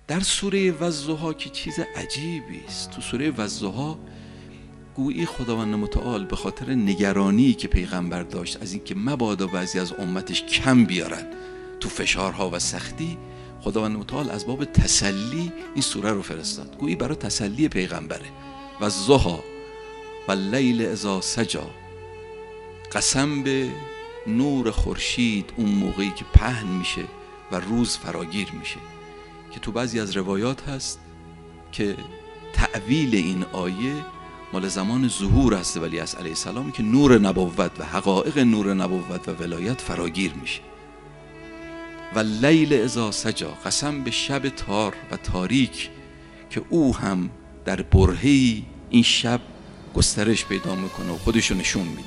در سوره والضحی که چیز عجیبی است. تو سوره والضحی گویی خداوند متعال به خاطر نگرانی که پیغمبر داشت از اینکه مبادا بعضی از امتش کم بیارن تو فشارها و سختی، خداوند متعال از باب تسلی این سوره رو فرستاد. گویی برای تسلی پیغمبره. والضحی واللیل اذا سجی، قسم به نور خورشید اون موقعی که پهن میشه و روز فراگیر میشه، که تو بعضی از روایات هست که تأویل این آیه مال زمان ظهور هست ولیعصر علیه السلام که نور نبوت و حقایق نور نبوت و ولایت فراگیر میشه. و لیل اذا سجی، قسم به شب تار و تاریک که او هم در برهه‌ای این شب گسترش پیدا میکنه و خودشو نشون میده.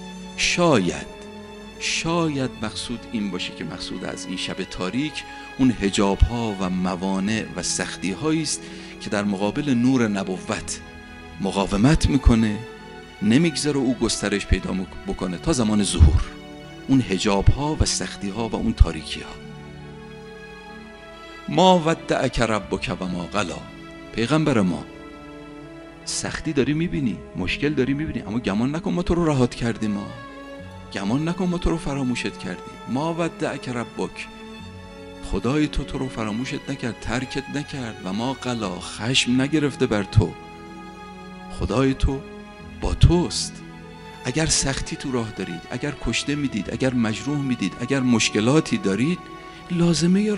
شاید مقصود این باشه که مقصود از این شب تاریک اون حجاب ها و موانع و سختی هایی است که در مقابل نور نبوت مقاومت میکنه، نمیگذاره او گسترش پیدا بکنه تا زمان ظهور. اون حجاب ها و سختی ها و اون تاریکی ها. ما ودعک ربک و ما قلی، پیغمبر ما سختی داری میبینی، مشکل داری میبینی، اما گمان نکن ما تو رو رهات کردیم، ما گمان نکن ما تو رو فراموشت کردیم. ما ودعک ربک، خدای تو رو فراموشت نکرد، ترکت نکرد. و ما قلی، خشم نگرفته بر تو، خدای تو با توست. اگر سختی تو راه دارید، اگر کشته میدید، اگر مجروح میدید، اگر مشکلاتی دارید، لازمه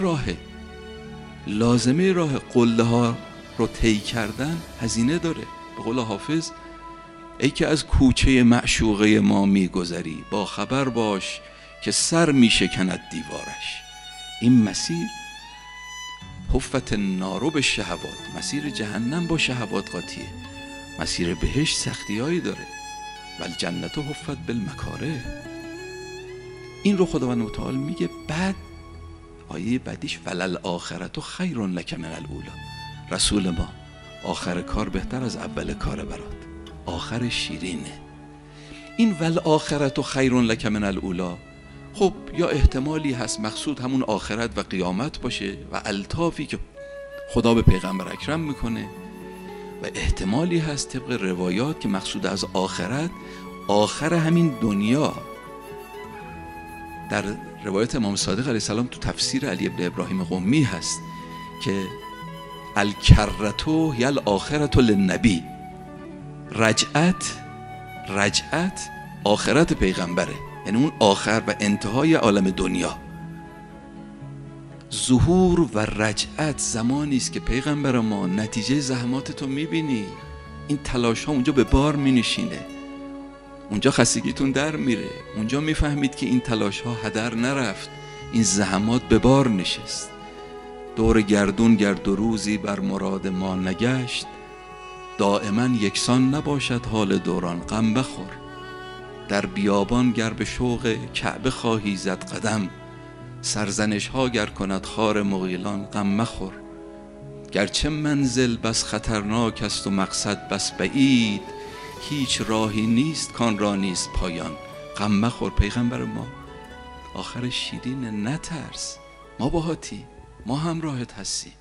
راه قله ها رو طی کردن هزینه داره. به قول حافظ ای که از کوچه معشوقه ما میگذری، با خبر باش که سر میشکند دیوارش. این مسیر حفت النار بالشهوات، مسیر جهنم با شهوات قاطیه، مسیر بهشت سختیایی داره. والجنت حفت بالمکاره. این رو خداوند متعال میگه. بعد آیه بعدیش وللآخرة خیر لک من الاولی، رسول ما آخر کار بهتر از اول کار برات، آخر شیرینه. این والآخرة خیر لک من الاولی، خب یا احتمالی هست مقصود همون آخرت و قیامت باشه و الطافی که خدا به پیغمبر اکرم میکنه، و احتمالی هست طبق روایات که مقصود از آخرت آخر همین دنیا. در روایت امام صادق علیه السلام تو تفسیر علی ابن ابراهیم قمی هست که الکرة هی الاخرة للنبی، رجعت آخرت پیغمبره، یعنی اون آخر و انتهای عالم دنیا. ظهور و رجعت زمانی است که پیغمبر ما نتیجه زحمات تو میبینی، این تلاش ها اونجا به بار مینشینه، اونجا خستگیتون در میره، اونجا میفهمید که این تلاش ها هدر نرفت، این زحمات به بار نشست. دور گردون گرد و روزی بر مراد ما نگشت، دائما یکسان نباشد حال دوران غم بخور. در بیابان گر به شوق کعبه خواهی زد قدم، سرزنش ها گر کند خار مغیلان غم مخور. گرچه منزل بس خطرناک است و مقصد بس بعید، هیچ راهی نیست کان را نیست پایان غم مخور. پیغمبر ما آخر شیرین، نترس، ما باهاتی، ما همراهت هستیم.